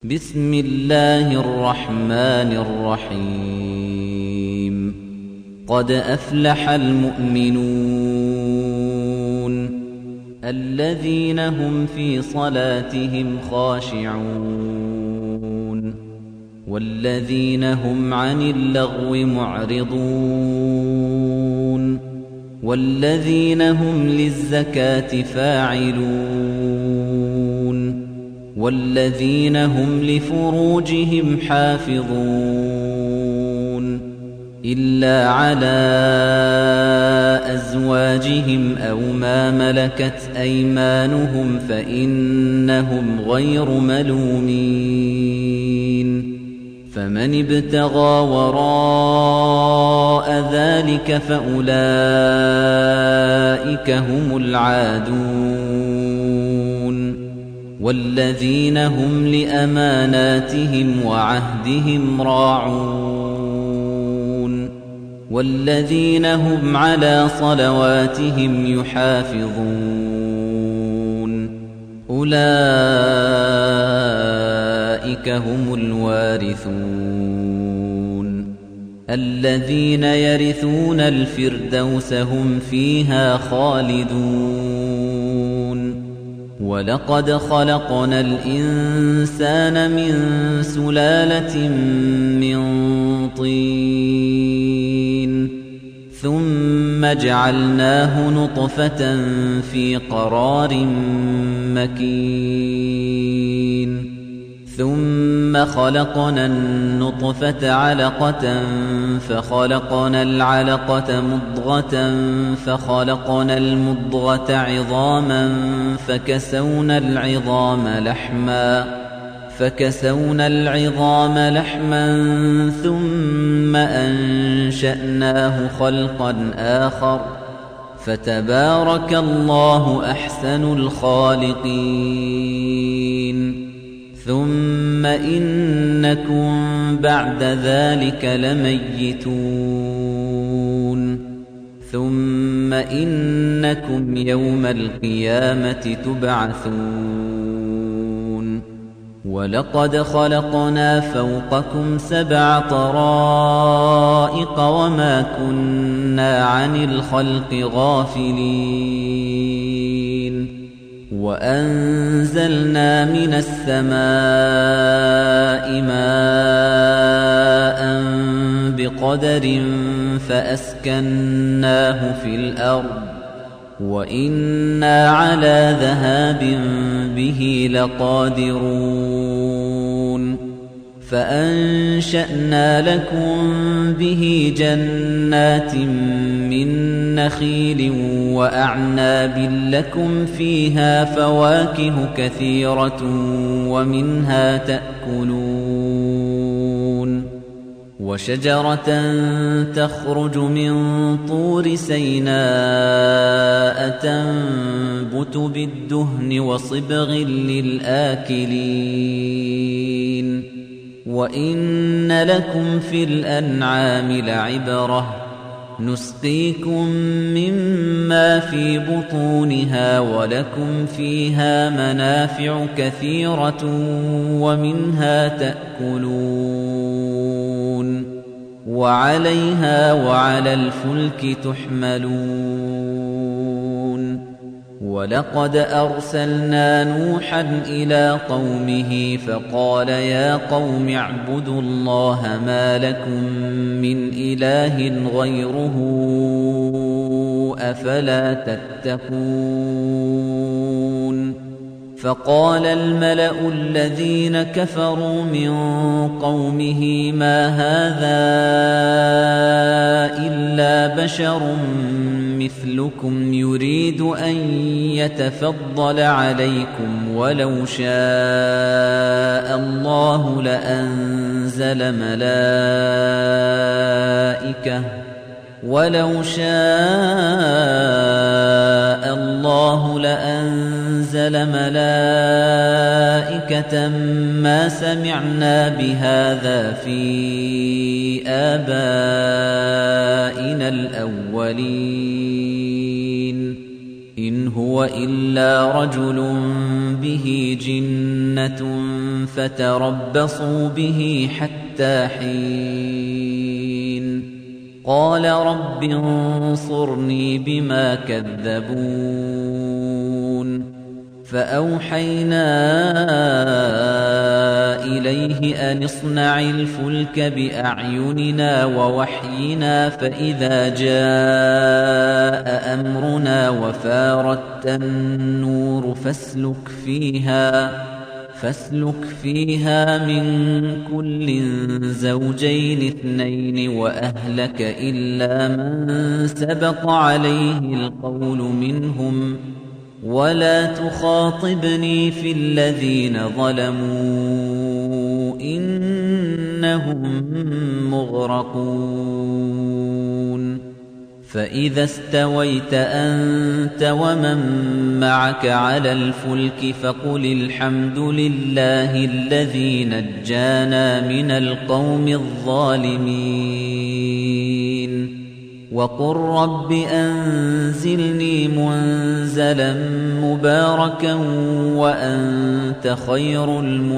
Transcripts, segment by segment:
بسم الله الرحمن الرحيم قد أفلح المؤمنون الذين هم في صلاتهم خاشعون والذين هم عن اللغو معرضون والذين هم للزكاة فاعلون والذين هم لفروجهم حافظون إلا على أزواجهم أو ما ملكت أيمانهم فإنهم غير ملومين فمن ابتغى وراء ذلك فأولئك هم العادون والذين هم لأماناتهم وعهدهم راعون والذين هم على صلواتهم يحافظون أولئك هم الوارثون الذين يرثون الفردوس هم فيها خالدون ولقد خلقنا الإنسان من سلالة من طين ثم جعلناه نطفة في قرار مكين ثم خلقنا النطفة علقة فخلقنا العلقة مضغة فخلقنا المضغة عظاما فكسونا العظام لحما ثم أنشأناه خلقا آخر فتبارك الله أحسن الخالقين ثم إنكم بعد ذلك لميتون ثم إنكم يوم القيامة تبعثون ولقد خلقنا فوقكم 7 طرائق وما كنا عن الخلق غافلين وأنزلنا من السماء ماء بقدر فأسكناه في الأرض وإنا على ذهاب به لقادرون فأنشأنا لكم به جنات من نخيل وأعناب لكم فيها فواكه كثيرة ومنها تأكلون وشجرة تخرج من طور سيناء تنبت بالدهن وصبغ للآكلين وإن لكم في الأنعام لعبرة نسقيكم مما في بطونها ولكم فيها منافع كثيرة ومنها تأكلون وعليها وعلى الفلك تحملون ولقد أرسلنا نوحا إلى قومه فقال يا قوم اعبدوا الله ما لكم من إله غيره أفلا تتقون فقال الملأ الذين كفروا من قومه ما هذا إلا بشر مثلكم يريد أن يتفضل عليكم ولو شاء الله لأنزل ملائكة ما سمعنا بهذا في آبائنا الأولين إن هو إلا رجل به جنة فتربصوا به حتى حين قال رب انصرني بما كذبون فأوحينا إليه أن اصنع الفلك بأعيننا ووحينا فإذا جاء أمرنا وفارت النور فاسلك فيها من كل زوجين اثنين وأهلك إلا من سبق عليه القول منهم ولا تخاطبني في الذين ظلموا إنهم مغرقون فإذا استويت أنت ومن معك على الفلك فقل الحمد لله الذي نجانا من القوم الظالمين وقل رب أنزلني منزلا مباركا وأنت خير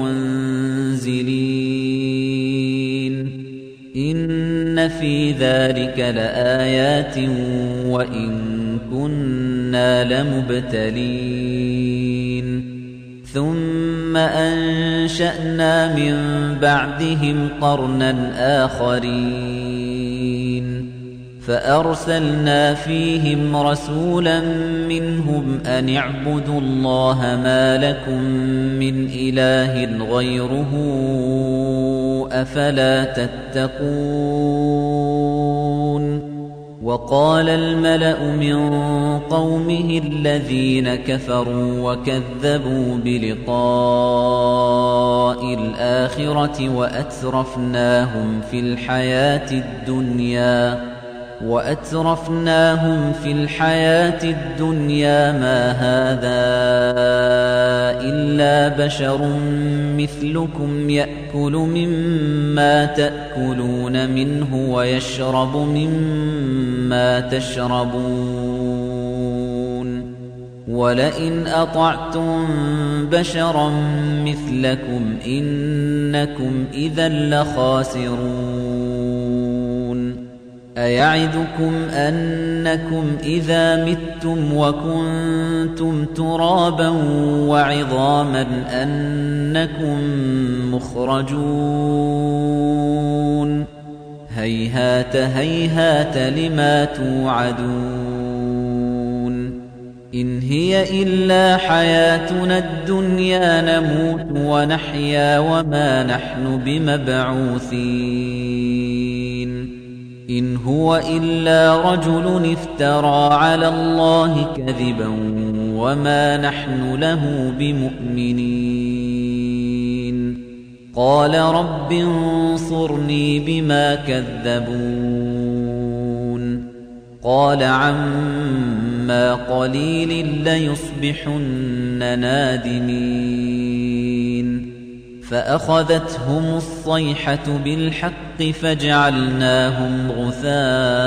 المنزلين إن في ذلك لآيات وإن كنا لمبتلين ثم أنشأنا من بعدهم قرنا آخرين فأرسلنا فيهم رسولا منهم أن اعبدوا الله ما لكم من إله غيره أفلا تتقون وقال الملأ من قومه الذين كفروا وكذبوا بلقاء الآخرة وأترفناهم في الحياة الدنيا ما هذا إلا بشر مثلكم يأكل مما تأكلون منه ويشرب مما تشربون ولئن أطعتم بشرا مثلكم إنكم إذا لخاسرون أيعدكم أنكم إذا متم وكنتم ترابا وعظاما أنكم مخرجون هيهات هيهات لما توعدون إن هي إلا حياتنا الدنيا نموت ونحيا وما نحن بمبعوثين إن هو إلا رجل افترى على الله كذبا وما نحن له بمؤمنين قال رب انصرني بما كذبون قال عما قليل ليصبحن نادمين فأخذتهم الصيحة بالحق فجعلناهم غثاء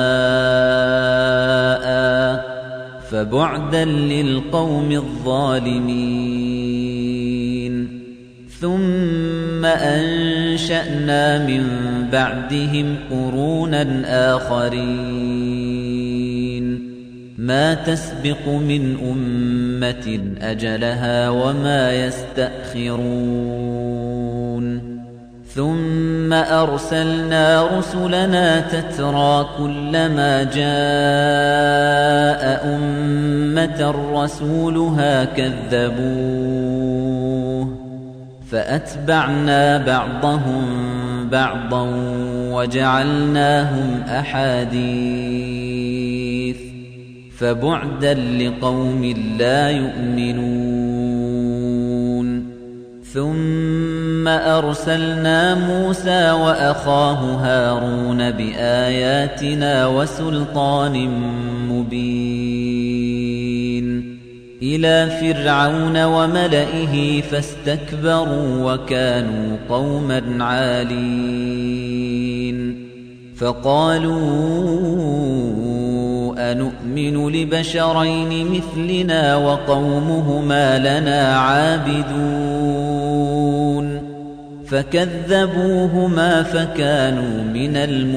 فبعدا للقوم الظالمين ثم أنشأنا من بعدهم قرونا آخرين ما تسبق من أمة أجلها وما يستأخرون ثم أرسلنا رسلنا تترى كلما جاء أمة رسولها كذبوه فأتبعنا بعضهم بعضا وجعلناهم أحاديث فبعدا لقوم لا يؤمنون ثم أرسلنا موسى وأخاه هارون بآياتنا وسلطان مبين إلى فرعون وملئه فاستكبروا وكانوا قوما عالين فقالوا أنؤمن لبشرين مثلنا وقومهما لنا عابدون فكذبوهما فكانوا من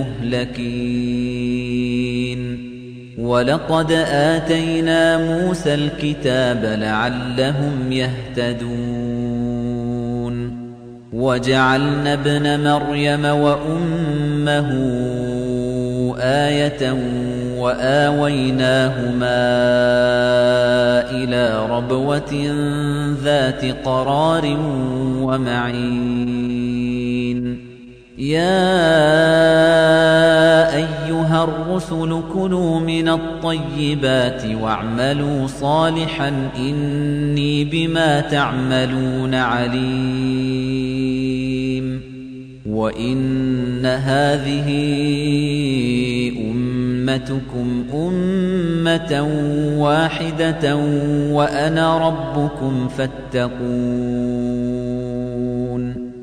المهلكين ولقد آتينا موسى الكتاب لعلهم يهتدون وجعلنا ابن مريم وأمه آية وآويناهما إلى ربوة ذات قرار ومعين يا أيها الرسل كلوا من الطيبات واعملوا صالحا إني بما تعملون عليم وإن هذه أمتكم أمة واحدة وأنا ربكم فاتقون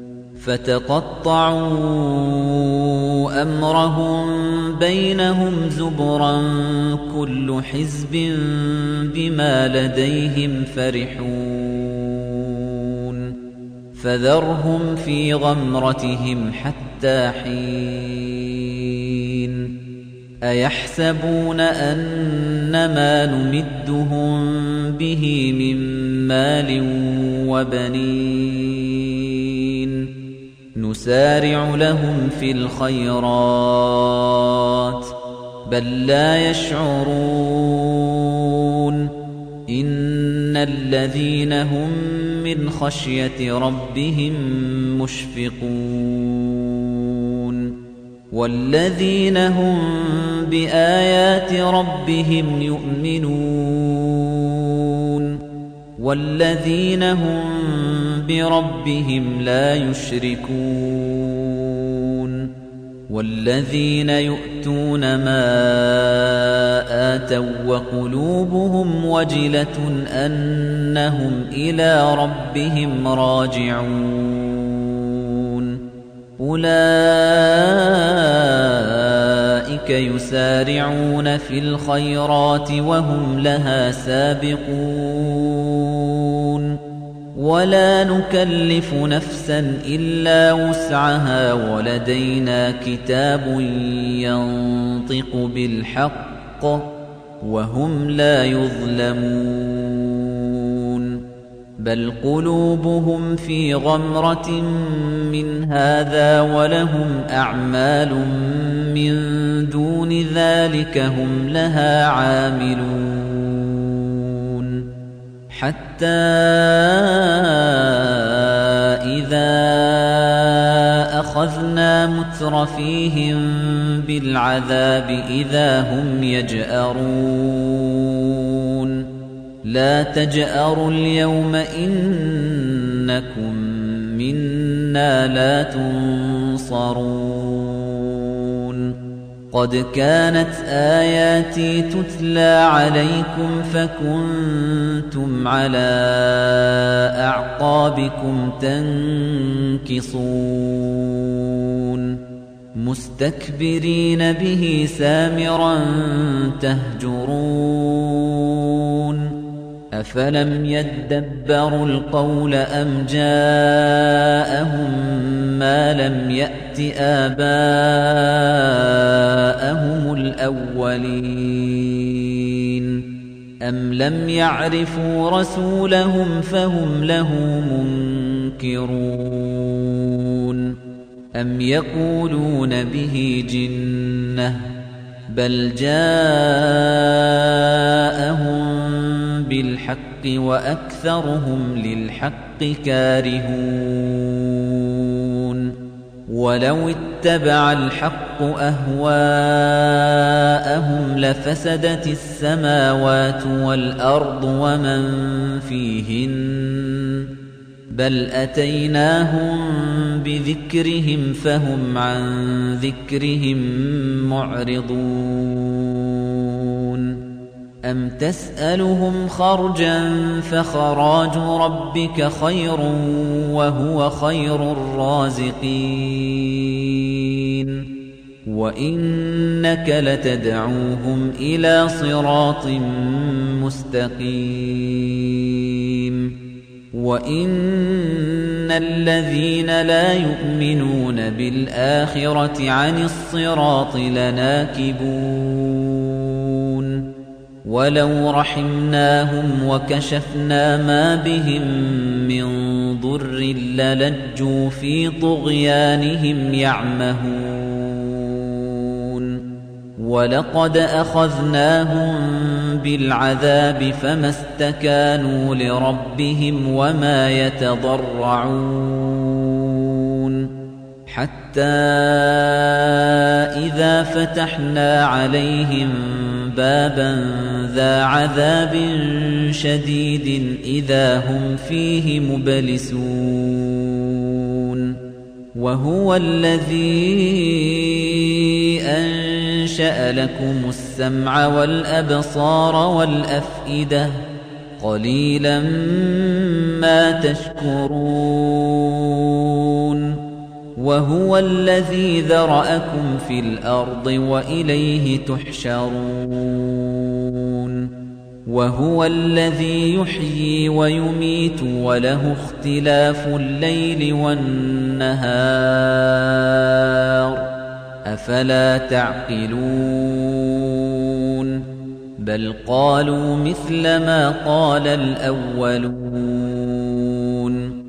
فتقطعوا أمرهم بينهم زبرا كل حزب بما لديهم فرحون فذرهم في غمرتهم حتى حين أيحسبون أنما نمدهم به من مال وبنين نسارع لهم في الخيرات بل لا يشعرون إن الذين هم من خشية ربهم مشفقون والذين هم بآيات ربهم يؤمنون والذين هم بربهم لا يشركون والذين يؤتون ما آتوا وقلوبهم وجلة أنهم إلى ربهم راجعون أولئك يسارعون في الخيرات وهم لها سابقون ولا نكلف نفسا إلا وسعها ولدينا كتاب ينطق بالحق وهم لا يظلمون بل قلوبهم في غمرة من هذا ولهم أعمال من دون ذلك هم لها عاملون حتى إذا أخذنا مترفيهم بالعذاب إذا هم يجأرون لا تجأروا اليوم إنكم منا لا تنصرون قد كانت آياتي تتلى عليكم فكنتم على أعقابكم تنكصون مستكبرين به سامرا تهجرون أفلم يدبروا القول أم جاءهم ما لم يأت آباءهم الأولين أم لم يعرفوا رسولهم فهم له منكرون أم يقولون به جنة بل جاءهم بالحق وأكثرهم للحق كارهون ولو اتبع الحق أهواءهم لفسدت السماوات والأرض ومن فيهن بل أتيناهم بذكرهم فهم عن ذكرهم معرضون أم تسألهم خرجا فخراج ربك خير وهو خير الرازقين وإنك لتدعوهم إلى صراط مستقيم وإن الذين لا يؤمنون بالآخرة عن الصراط لناكبون ولو رحمناهم وكشفنا ما بهم من ضر للجوا في طغيانهم يعمهون ولقد أخذناهم بالعذاب فما استكانوا لربهم وما يتضرعون حتى إذا فتحنا عليهم بابا ذا عذاب شديد إذا هم فيه مبلسون وهو الذي أنشأ لكم السمع والأبصار والأفئدة قليلا ما تشكرون وهو الذي ذرأكم في الأرض وإليه تحشرون وهو الذي يحيي ويميت وله اختلاف الليل والنهار أفلا تعقلون بل قالوا مثل ما قال الأولون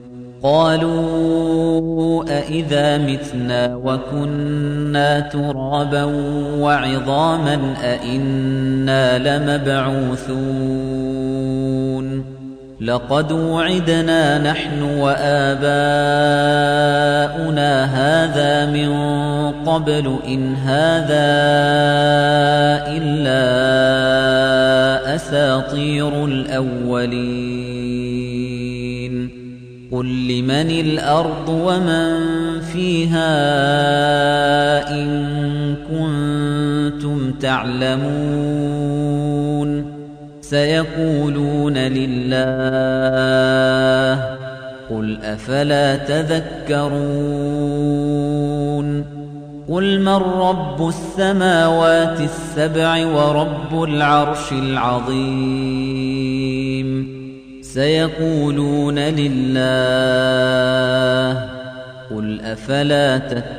قالوا أإذا متنا وكنا ترابا وعظاما أإنا لمبعوثون لقد وعدنا نحن وآباؤنا هذا من قبل إن هذا إلا أساطير الأولين قل لمن الأرض ومن فيها إن كنتم تعلمون سيقولون لله قل أفلا تذكرون قل من رب السماوات السبع ورب العرش العظيم سيقولون لله قل أفلا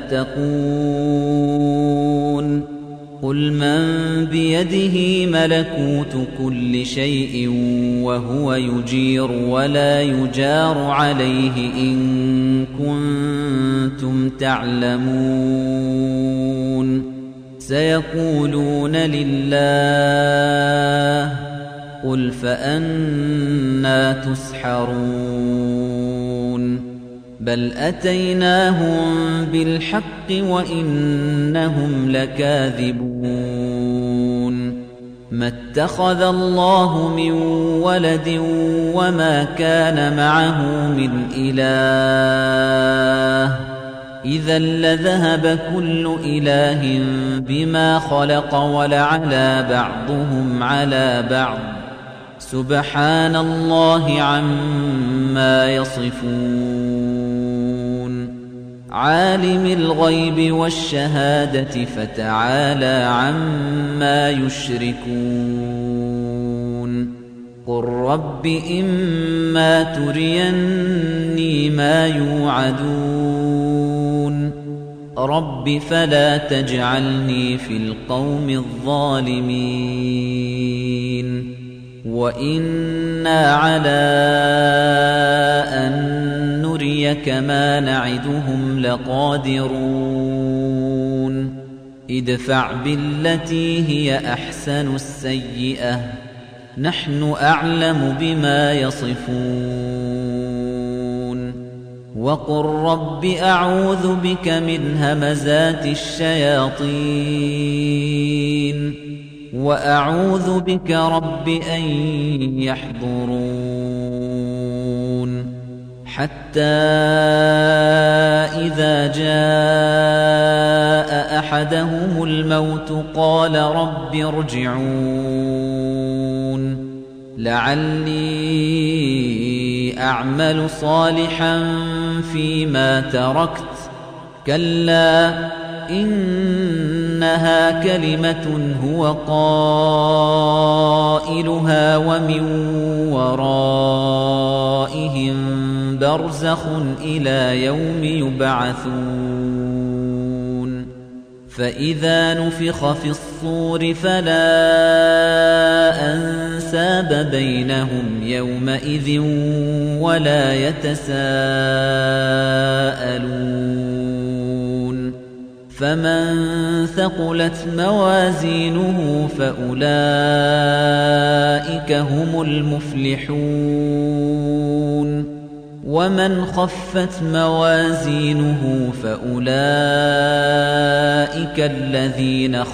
تتقون قل من بيده ملكوت كل شيء وهو يجير ولا يجار عليه إن كنتم تعلمون سيقولون لله قل فأنى تسحرون بل أتيناهم بالحق وإنهم لكاذبون ما اتخذ الله من ولد وما كان معه من إله إذا لذهب كل إله بما خلق ولعلى بعضهم على بعض سبحان الله عما يصفون عالم الغيب والشهادة فتعالى عما يشركون قل رب إما تريني ما يوعدون رب فلا تجعلني في القوم الظالمين وإنا على أن نريك ما نعدهم لقادرون ادفع بالتي هي أحسن السيئة نحن أعلم بما يصفون وقل رب أعوذ بك من همزات الشياطين وأعوذ بك رب أن يحضرون حتى إذا جاء أحدهم الموت قال رب ارجعون لعلي أعمل صالحا فيما تركت كلا إنها كلمة هو قائلها ومن ورائهم برزخ إلى يوم يبعثون فإذا نفخ في الصور فلا أنساب بينهم يومئذ ولا يتساءلون فمن ثقلت موازينه فأولئك هم المفلحون ومن خفت موازينه فأولئك الذين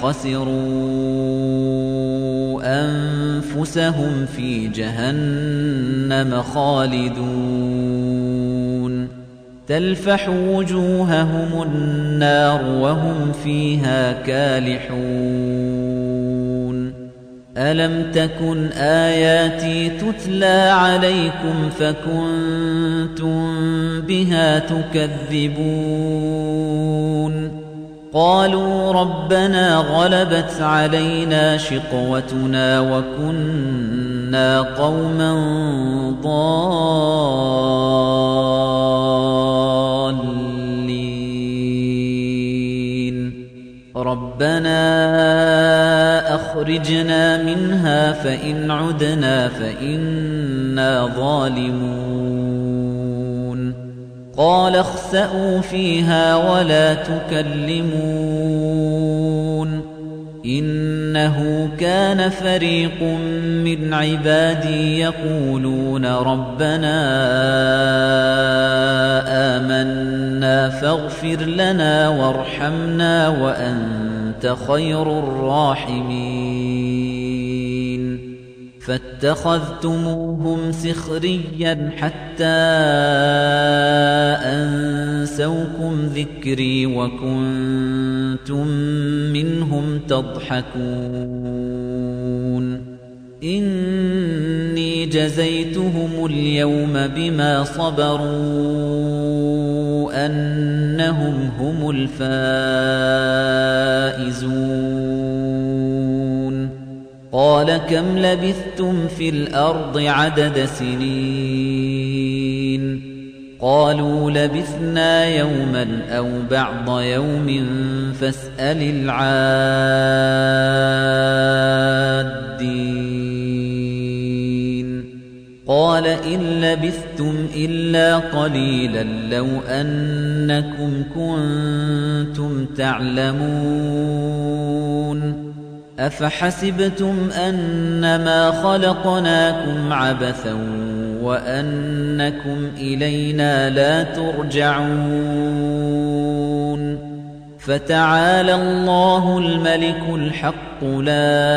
خسروا أنفسهم في جهنم خالدون تلفح وجوههم النار وهم فيها كالحون ألم تكن آياتي تتلى عليكم فكنتم بها تكذبون قالوا ربنا غلبت علينا شقوتنا وكنا قوما ضالين ربنا أخرجنا منها فإن عدنا فإنا ظالمون قال اخسئوا فيها ولا تكلمون إنه كان فريق من عبادي يقولون ربنا آمنا فاغفر لنا وارحمنا وأنت خير الراحمين فاتخذتموهم سخريا حتى أنسوكم ذكري وكنتم منهم تضحكون إني جزيتهم اليوم بما صبروا أنهم هم الفائزون قال كم لبثتم في الأرض عدد سنين قالوا لبثنا يوما أو بعض يوم فاسأل العادين قال إن لبثتم إلا قليلا لو أنكم كنتم تعلمون أفحسبتم أنما خلقناكم عبثا وأنكم إلينا لا ترجعون فتعالى الله الملك الحق لا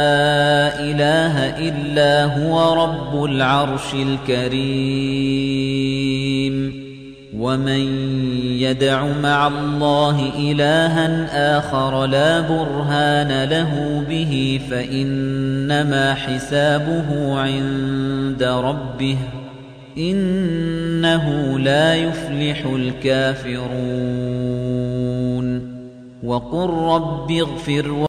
إله إلا هو رب العرش الكريم ومن يدع مع الله إلها آخر لا برهان له به فإنما حسابه عند ربه إنه لا يفلح الكافرون وقل رب اغفر